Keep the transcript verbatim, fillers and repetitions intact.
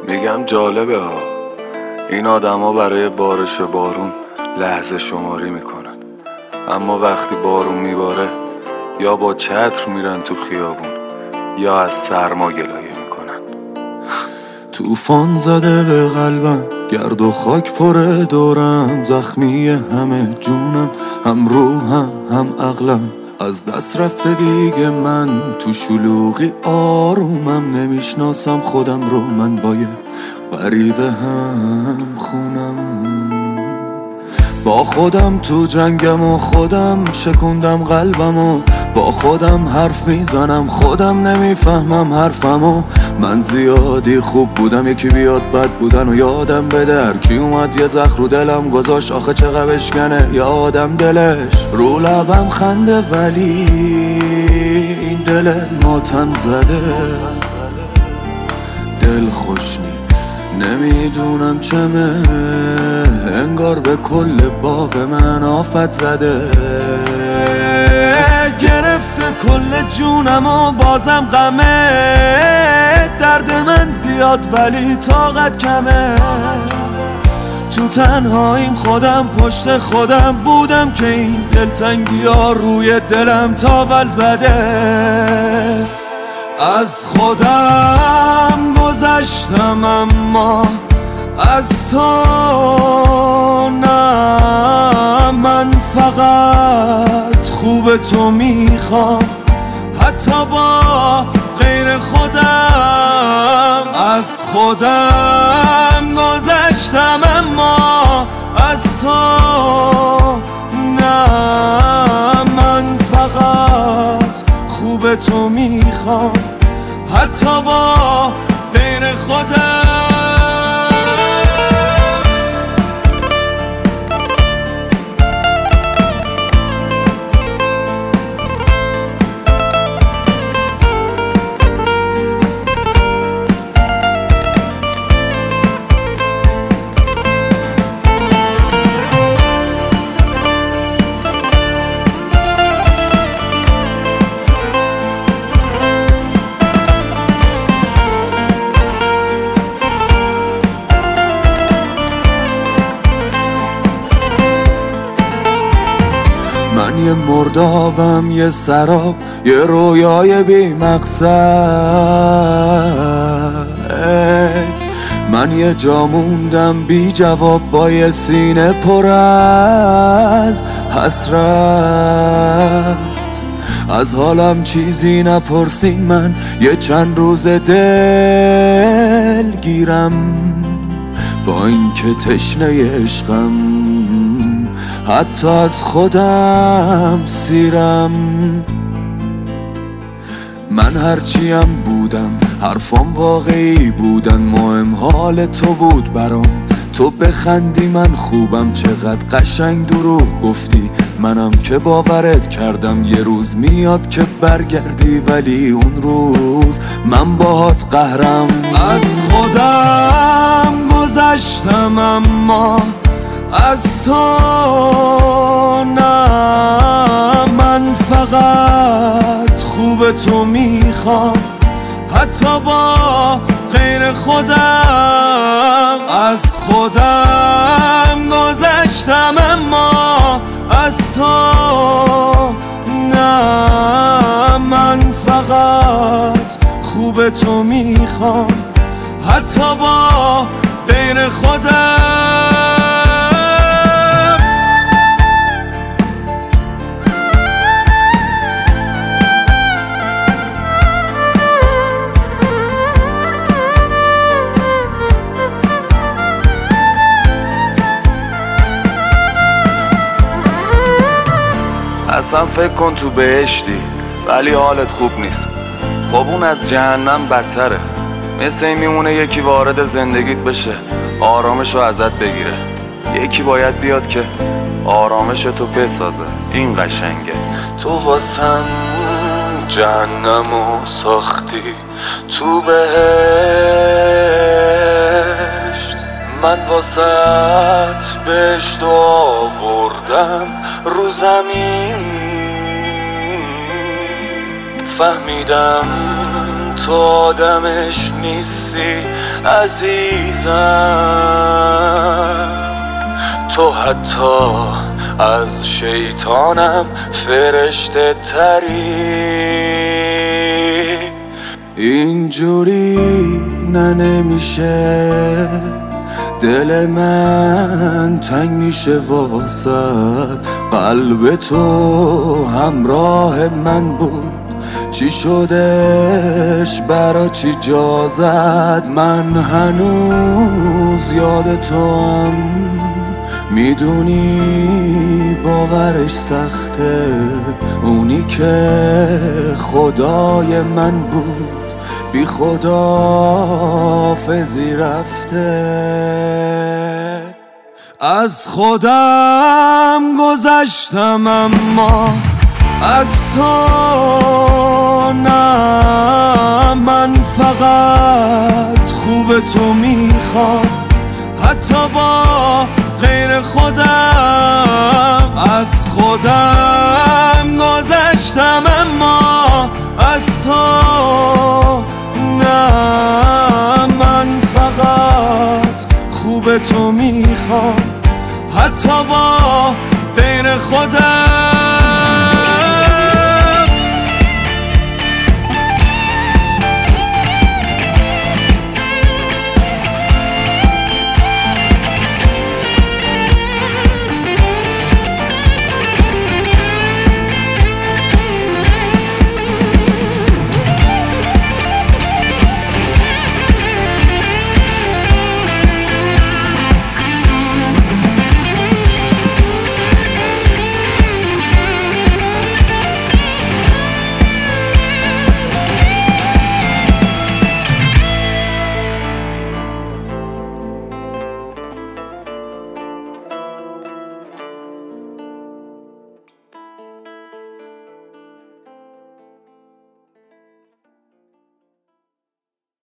میگم جالبه ها، این آدما برای بارش بارون لحظه شماری میکنن، اما وقتی بارون میباره یا با چتر میرن تو خیابون یا از سرما گلایه میکنن. طوفان زده به قلبم، گرد و خاک پره دورم، زخمی همه جونم، هم روحم هم عقلم، از دست رفته دیگه من تو شلوغی آرومم، نمیشناسم خودم رو من با یه غریبه هم خونم. با خودم تو جنگم و خودم شکوندم قلبم و با خودم حرف میزنم، خودم نمیفهمم حرفمو. من زیادی خوب بودم یکی بیاد بد بودن و یادم بده، هر کی اومد یه زخم رو دلم گذاشت، آخه چقدر بشکنه یادم دلش. رو لبم خنده ولی این دل ماتم زده، دل خوش نی نمیدونم چمه، انگار به کل باغ من آفت زده، گرفته کل جونم و بازم غمه، درد من زیاد ولی طاقت کمه، تو تنهاییم خودم پشت خودم بودم که این دلتنگی ها روی دلم تاول زده. از خودم گذشتم اما از تو نه، من فقط خوب تو میخوام حتی با غیر خودم. از خودم گذشتم اما از تو نه، من فقط خوب تو میخوام حتی با غیر خودم. من یه مردابم، یه سراب، یه رویای بی مقصد، من یه جا موندم بی جواب با یه سینه پر از حسرت، از حالم چیزی نپرسین، من یه چند روز دل گیرم با اینکه تشنه عشقم، حتی از خودم سیرم. من هرچیم بودم حرفام واقعی بودن، مهم حال تو بود برام، تو بخندی من خوبم، چقدر قشنگ دروغ گفتی، منم که باورت کردم یه روز میاد که برگردی، ولی اون روز من باهات قهرم. از خودم گذشتم اما از تو نه، من فقط خوب تو میخوام حتی با غیر خودم. از خودم گذشتم اما از تو نه، من فقط خوب تو میخوام حتی با غیر خودم. اصلا فکر کن تو بهشتی ولی حالت خوب نیست، خب اون از جهنم بدتره. مثل این میمونه یکی وارد زندگیت بشه آرامش رو ازت بگیره، یکی باید بیاد که آرامش تو بسازه. این قشنگه. تو واسم جهنمو ساختی تو بهشت، من واسط بهشت آوردم رو زمین، فهمیدم تو آدمش نیستی عزیزم، تو حتی از شیطانم فرشته تری. اینجوری نه نمیشه، دل من تنگ میشه واسد، قلب تو همراه من بود، چی شدش برا چی جا زد؟ من هنوز یاد تو هم، میدونی باورش سخته، اونی که خدای من بود بی خداحافظی رفته. از خودم گذشتم اما از تو نه، من فقط خوب تو میخوام حتی با غیر خودم. از خودم گذشتم اما از تو نه، من فقط خوب تو میخوام حتی با غیر خودم.